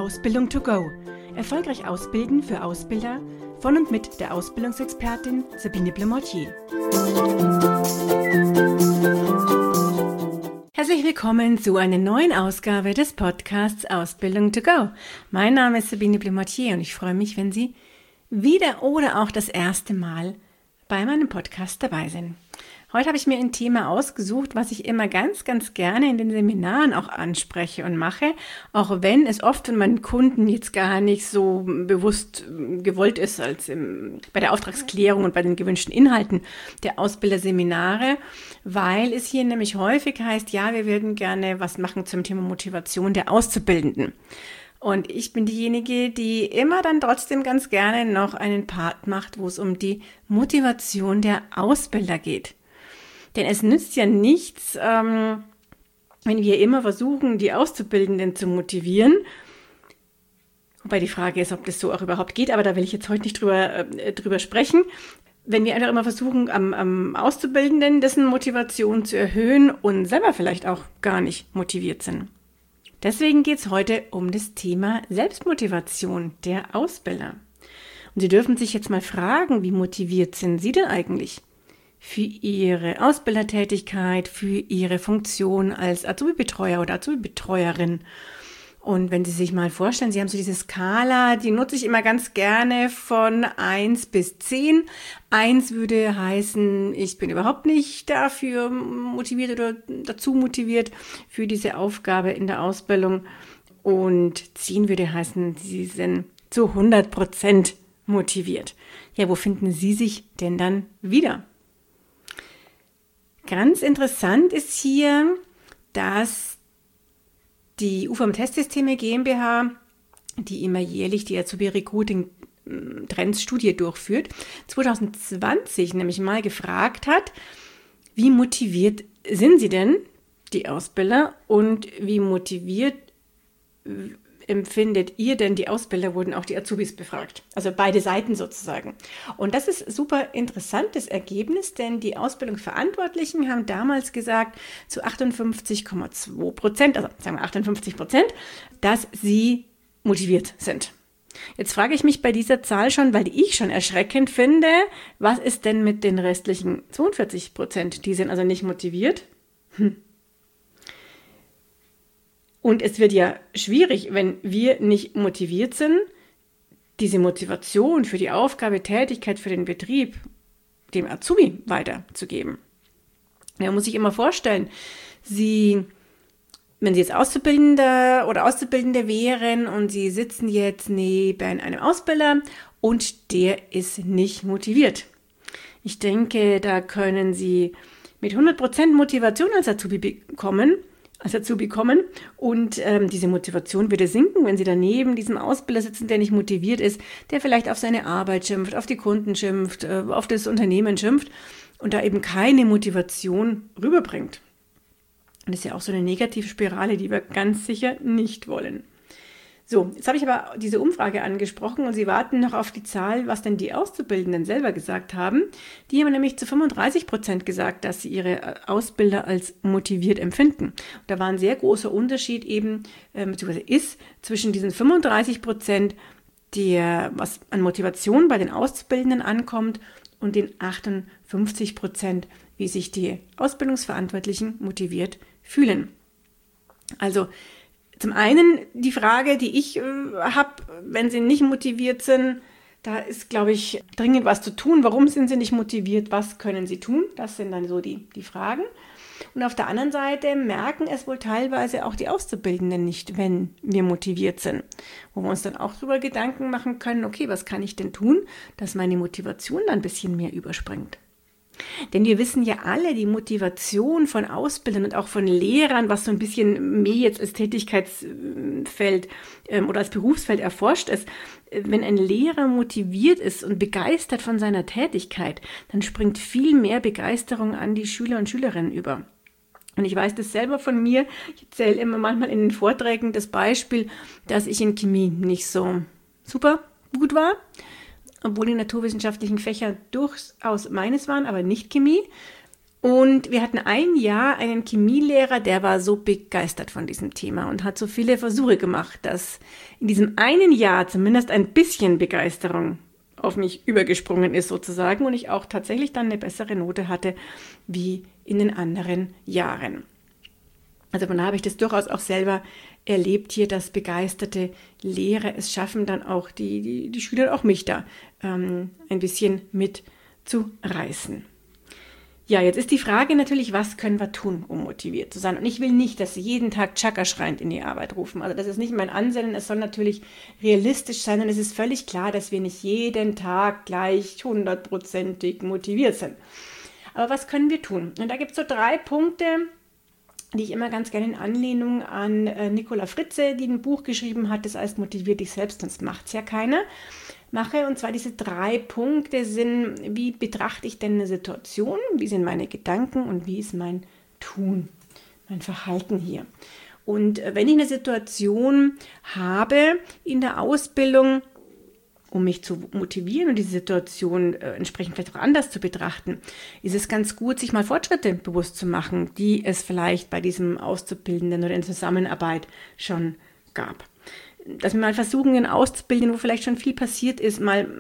Ausbildung to go. Erfolgreich ausbilden für Ausbilder von und mit der Ausbildungsexpertin Sabine Blemortier. Herzlich willkommen zu einer neuen Ausgabe des Podcasts Ausbildung to go. Mein Name ist Sabine Blemortier und ich freue mich, wenn Sie wieder oder auch das erste Mal bei meinem Podcast dabei sind. Heute habe ich mir ein Thema ausgesucht, was ich immer ganz, ganz gerne in den Seminaren auch anspreche und mache, auch wenn es oft von meinen Kunden jetzt gar nicht so bewusst gewollt ist als bei der Auftragsklärung und bei den gewünschten Inhalten der Ausbilderseminare, weil es hier nämlich häufig heißt, ja, wir würden gerne was machen zum Thema Motivation der Auszubildenden. Und ich bin diejenige, die immer dann trotzdem ganz gerne noch einen Part macht, wo es um die Motivation der Ausbilder geht. Denn es nützt ja nichts, wenn wir immer versuchen, die Auszubildenden zu motivieren. Wobei die Frage ist, ob das so auch überhaupt geht, aber da will ich jetzt heute nicht drüber sprechen. Wenn wir einfach immer versuchen, am Auszubildenden dessen Motivation zu erhöhen und selber vielleicht auch gar nicht motiviert sind. Deswegen geht es heute um das Thema Selbstmotivation der Ausbilder. Und Sie dürfen sich jetzt mal fragen, wie motiviert sind Sie denn eigentlich für Ihre Ausbildertätigkeit, für Ihre Funktion als Azubi-Betreuer oder Azubi-Betreuerin. Und wenn Sie sich mal vorstellen, Sie haben so diese Skala, die nutze ich immer ganz gerne von 1 bis 10. 1 würde heißen, ich bin überhaupt nicht dafür motiviert oder dazu motiviert für diese Aufgabe in der Ausbildung. Und 10 würde heißen, Sie sind zu 100% motiviert. Ja, wo finden Sie sich denn dann wieder? Ganz interessant ist hier, dass die UVM-Testsysteme GmbH, die immer jährlich die Azubi-Recruiting-Trends-Studie durchführt, 2020 nämlich mal gefragt hat, wie motiviert sind Sie denn, die Ausbilder, und wie motiviert empfindet ihr denn die Ausbilder, wurden auch die Azubis befragt. Also beide Seiten sozusagen. Und das ist super interessantes Ergebnis, denn die Ausbildungsverantwortlichen haben damals gesagt, zu 58,2%, also sagen wir 58%, dass sie motiviert sind. Jetzt frage ich mich bei dieser Zahl schon, weil ich schon erschreckend finde, was ist denn mit den restlichen 42%? Die sind also nicht motiviert. Und es wird ja schwierig, wenn wir nicht motiviert sind, diese Motivation für die Aufgabe, Tätigkeit für den Betrieb dem Azubi weiterzugeben. Da muss ich immer vorstellen, wenn Sie jetzt Auszubildender oder Auszubildende wären und Sie sitzen jetzt neben einem Ausbilder und der ist nicht motiviert. Ich denke, da können Sie mit 100% Motivation als Azubi kommen und diese Motivation würde sinken, wenn Sie daneben diesem Ausbilder sitzen, der nicht motiviert ist, der vielleicht auf seine Arbeit schimpft, auf die Kunden schimpft, auf das Unternehmen schimpft und da eben keine Motivation rüberbringt. Und das ist ja auch so eine Negativspirale, die wir ganz sicher nicht wollen. So, jetzt habe ich aber diese Umfrage angesprochen und Sie warten noch auf die Zahl, was denn die Auszubildenden selber gesagt haben. Die haben nämlich zu 35% gesagt, dass sie ihre Ausbilder als motiviert empfinden. Und da war ein sehr großer Unterschied eben, beziehungsweise ist zwischen diesen 35%, was an Motivation bei den Auszubildenden ankommt, und den 58%, wie sich die Ausbildungsverantwortlichen motiviert fühlen. Also zum einen die Frage, die ich habe, wenn Sie nicht motiviert sind, da ist, glaube ich, dringend was zu tun. Warum sind Sie nicht motiviert? Was können Sie tun? Das sind dann so die Fragen. Und auf der anderen Seite merken es wohl teilweise auch die Auszubildenden nicht, wenn wir motiviert sind. Wo wir uns dann auch darüber Gedanken machen können, okay, was kann ich denn tun, dass meine Motivation dann ein bisschen mehr überspringt? Denn wir wissen ja alle, die Motivation von Ausbildern und auch von Lehrern, was so ein bisschen mehr jetzt als Tätigkeitsfeld oder als Berufsfeld erforscht ist, wenn ein Lehrer motiviert ist und begeistert von seiner Tätigkeit, dann springt viel mehr Begeisterung an die Schüler und Schülerinnen über. Und ich weiß das selber von mir, ich erzähle immer manchmal in den Vorträgen das Beispiel, dass ich in Chemie nicht so super gut war, obwohl die naturwissenschaftlichen Fächer durchaus meines waren, aber nicht Chemie. Und wir hatten ein Jahr einen Chemielehrer, der war so begeistert von diesem Thema und hat so viele Versuche gemacht, dass in diesem einen Jahr zumindest ein bisschen Begeisterung auf mich übergesprungen ist sozusagen und ich auch tatsächlich dann eine bessere Note hatte wie in den anderen Jahren. Also von da habe ich das durchaus auch selber erlebt hier, dass begeisterte Lehrer es schaffen, dann auch die Schüler, auch mich da ein bisschen mitzureißen. Ja, jetzt ist die Frage natürlich, was können wir tun, um motiviert zu sein? Und ich will nicht, dass Sie jeden Tag Chaka-schreiend in die Arbeit rufen. Also das ist nicht mein Ansinnen. Es soll natürlich realistisch sein und es ist völlig klar, dass wir nicht jeden Tag gleich 100%ig motiviert sind. Aber was können wir tun? Und da gibt es so 3 Punkte, die ich immer ganz gerne in Anlehnung an Nicola Fritze, die ein Buch geschrieben hat, das heißt Motivier dich selbst, sonst macht's ja keiner, mache. Und zwar diese 3 Punkte sind, wie betrachte ich denn eine Situation, wie sind meine Gedanken und wie ist mein Tun, mein Verhalten hier. Und wenn ich eine Situation habe in der Ausbildung, um mich zu motivieren und die Situation entsprechend vielleicht auch anders zu betrachten, ist es ganz gut, sich mal Fortschritte bewusst zu machen, die es vielleicht bei diesem Auszubildenden oder in Zusammenarbeit schon gab. Dass wir mal versuchen, einen Auszubildenden, wo vielleicht schon viel passiert ist, mal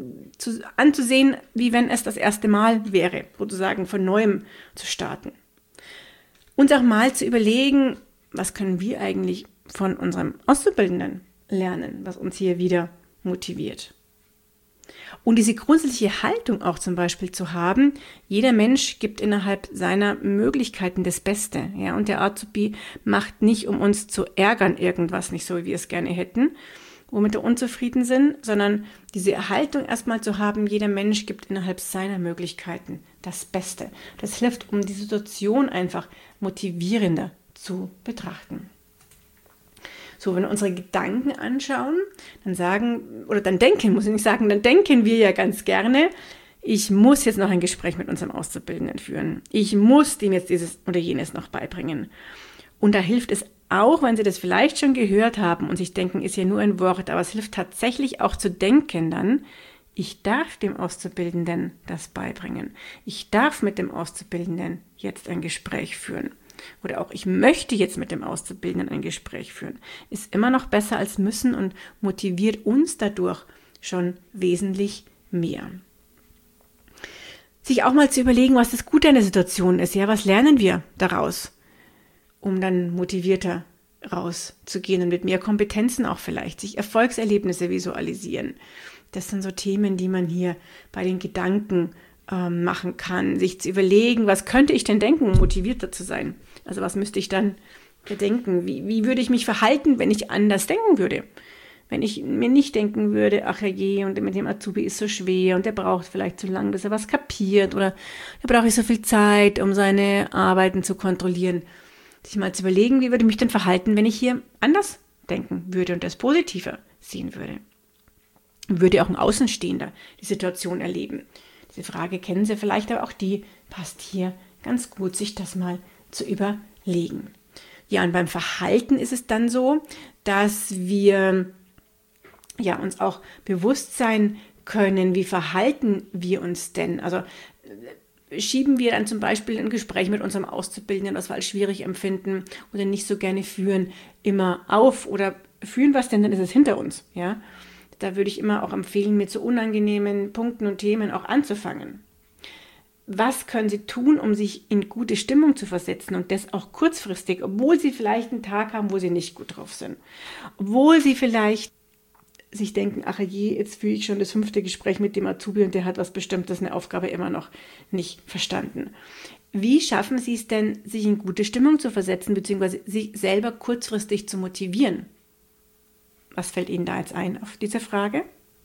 anzusehen, wie wenn es das erste Mal wäre, sozusagen von Neuem zu starten. Uns auch mal zu überlegen, was können wir eigentlich von unserem Auszubildenden lernen, was uns hier wieder motiviert. Und diese grundsätzliche Haltung auch zum Beispiel zu haben, jeder Mensch gibt innerhalb seiner Möglichkeiten das Beste. Ja, und der Azubi macht nicht, um uns zu ärgern, irgendwas nicht so, wie wir es gerne hätten, womit wir unzufrieden sind, sondern diese Haltung erstmal zu haben, jeder Mensch gibt innerhalb seiner Möglichkeiten das Beste. Das hilft, um die Situation einfach motivierender zu betrachten. So, wenn wir unsere Gedanken anschauen, dann denken wir ja ganz gerne, ich muss jetzt noch ein Gespräch mit unserem Auszubildenden führen. Ich muss dem jetzt dieses oder jenes noch beibringen. Und da hilft es auch, wenn Sie das vielleicht schon gehört haben und sich denken, ist ja nur ein Wort, aber es hilft tatsächlich auch zu denken dann, ich darf dem Auszubildenden das beibringen. Ich darf mit dem Auszubildenden jetzt ein Gespräch führen. Oder auch, ich möchte jetzt mit dem Auszubildenden ein Gespräch führen, ist immer noch besser als müssen und motiviert uns dadurch schon wesentlich mehr. Sich auch mal zu überlegen, was das Gute an der Situation ist. Ja, was lernen wir daraus, um dann motivierter rauszugehen und mit mehr Kompetenzen auch vielleicht, sich Erfolgserlebnisse visualisieren. Das sind so Themen, die man hier bei den Gedanken machen kann, sich zu überlegen, was könnte ich denn denken, um motivierter zu sein? Also was müsste ich dann denken? Wie würde ich mich verhalten, wenn ich anders denken würde? Wenn ich mir nicht denken würde, ach je, und mit dem Azubi ist so schwer und der braucht vielleicht zu lange, bis er was kapiert oder er braucht so viel Zeit, um seine Arbeiten zu kontrollieren. Sich mal zu überlegen, wie würde ich mich denn verhalten, wenn ich hier anders denken würde und das positiver sehen würde? Würde auch ein Außenstehender die Situation erleben? Diese Frage kennen Sie vielleicht, aber auch die passt hier ganz gut, sich das mal zu überlegen. Ja, und beim Verhalten ist es dann so, dass wir uns auch bewusst sein können, wie verhalten wir uns denn? Also schieben wir dann zum Beispiel ein Gespräch mit unserem Auszubildenden, was wir als schwierig empfinden oder nicht so gerne führen, immer auf oder führen wir es denn, dann ist es hinter uns, ja? Da würde ich immer auch empfehlen, mit so unangenehmen Punkten und Themen auch anzufangen. Was können Sie tun, um sich in gute Stimmung zu versetzen und das auch kurzfristig, obwohl Sie vielleicht einen Tag haben, wo Sie nicht gut drauf sind, obwohl Sie vielleicht sich denken, ach je, jetzt führe ich schon das 5. Gespräch mit dem Azubi und der hat was Bestimmtes, eine Aufgabe immer noch nicht verstanden. Wie schaffen Sie es denn, sich in gute Stimmung zu versetzen, beziehungsweise sich selber kurzfristig zu motivieren? Was fällt Ihnen da jetzt ein auf diese Frage?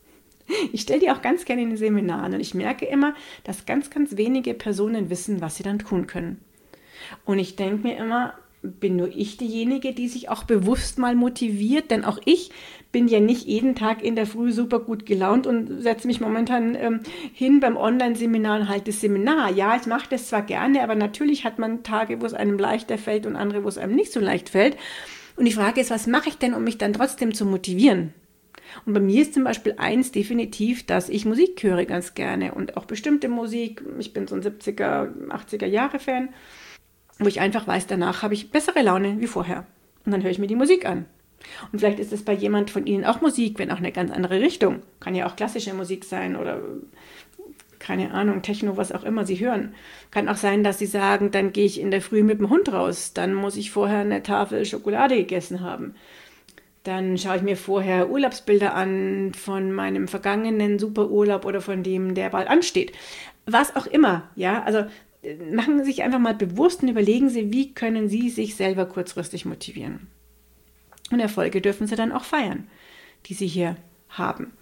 Ich stelle die auch ganz gerne in den Seminaren und ich merke immer, dass ganz, ganz wenige Personen wissen, was sie dann tun können. Und ich denke mir immer, bin nur ich diejenige, die sich auch bewusst mal motiviert, denn auch ich bin ja nicht jeden Tag in der Früh super gut gelaunt und setze mich momentan hin beim Online-Seminar und halte das Seminar. Ja, ich mache das zwar gerne, aber natürlich hat man Tage, wo es einem leichter fällt und andere, wo es einem nicht so leicht fällt. Und die Frage ist, was mache ich denn, um mich dann trotzdem zu motivieren? Und bei mir ist zum Beispiel eins definitiv, dass ich Musik höre ganz gerne und auch bestimmte Musik. Ich bin so ein 70er, 80er Jahre Fan, wo ich einfach weiß, danach habe ich bessere Laune wie vorher. Und dann höre ich mir die Musik an. Und vielleicht ist es bei jemand von Ihnen auch Musik, wenn auch eine ganz andere Richtung. Kann ja auch klassische Musik sein oder keine Ahnung, Techno, was auch immer Sie hören. Kann auch sein, dass Sie sagen, dann gehe ich in der Früh mit dem Hund raus. Dann muss ich vorher eine Tafel Schokolade gegessen haben. Dann schaue ich mir vorher Urlaubsbilder an von meinem vergangenen Superurlaub oder von dem, der bald ansteht. Was auch immer, ja, also machen Sie sich einfach mal bewusst und überlegen Sie, wie können Sie sich selber kurzfristig motivieren. Und Erfolge dürfen Sie dann auch feiern, die Sie hier haben,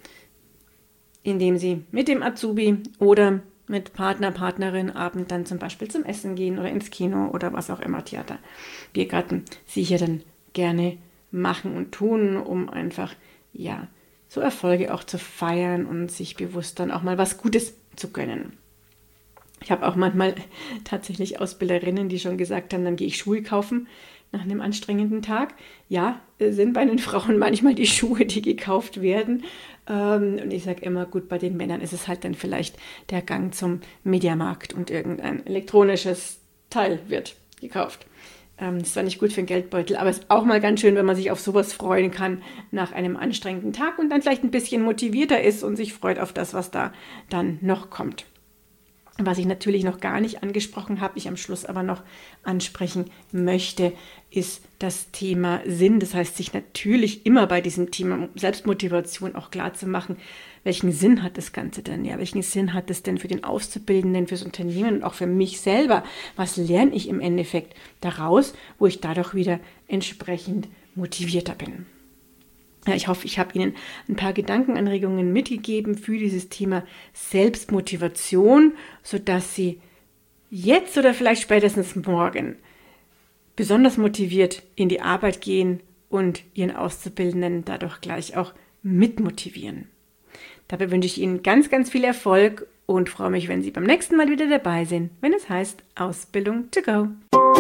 indem Sie mit dem Azubi oder mit Partner, Partnerin Abend dann zum Beispiel zum Essen gehen oder ins Kino oder was auch immer, Theater, Biergarten, Sie hier dann gerne machen und tun, um einfach, ja, so Erfolge auch zu feiern und sich bewusst dann auch mal was Gutes zu gönnen. Ich habe auch manchmal tatsächlich Ausbilderinnen, die schon gesagt haben, dann gehe ich Schuhe kaufen nach einem anstrengenden Tag. Ja, sind bei den Frauen manchmal die Schuhe, die gekauft werden. Und ich sage immer, gut, bei den Männern ist es halt dann vielleicht der Gang zum Mediamarkt und irgendein elektronisches Teil wird gekauft. Das war nicht gut für den Geldbeutel, aber es ist auch mal ganz schön, wenn man sich auf sowas freuen kann nach einem anstrengenden Tag und dann vielleicht ein bisschen motivierter ist und sich freut auf das, was da dann noch kommt. Was ich natürlich noch gar nicht angesprochen habe, ich am Schluss aber noch ansprechen möchte, ist das Thema Sinn. Das heißt, sich natürlich immer bei diesem Thema Selbstmotivation auch klar zu machen, welchen Sinn hat das Ganze denn? Ja, welchen Sinn hat es denn für den Auszubildenden, fürs Unternehmen und auch für mich selber? Was lerne ich im Endeffekt daraus, wo ich dadurch wieder entsprechend motivierter bin? Ja, ich hoffe, ich habe Ihnen ein paar Gedankenanregungen mitgegeben für dieses Thema Selbstmotivation, sodass Sie jetzt oder vielleicht spätestens morgen besonders motiviert in die Arbeit gehen und Ihren Auszubildenden dadurch gleich auch mitmotivieren. Dabei wünsche ich Ihnen ganz, ganz viel Erfolg und freue mich, wenn Sie beim nächsten Mal wieder dabei sind, wenn es heißt Ausbildung to go.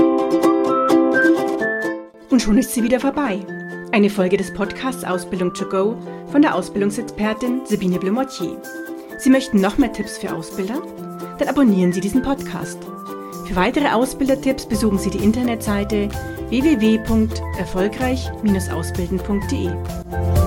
Und schon ist sie wieder vorbei. Eine Folge des Podcasts Ausbildung to go von der Ausbildungsexpertin Sabine Blumottier. Sie möchten noch mehr Tipps für Ausbilder? Dann abonnieren Sie diesen Podcast. Für weitere Ausbildertipps besuchen Sie die Internetseite www.erfolgreich-ausbilden.de.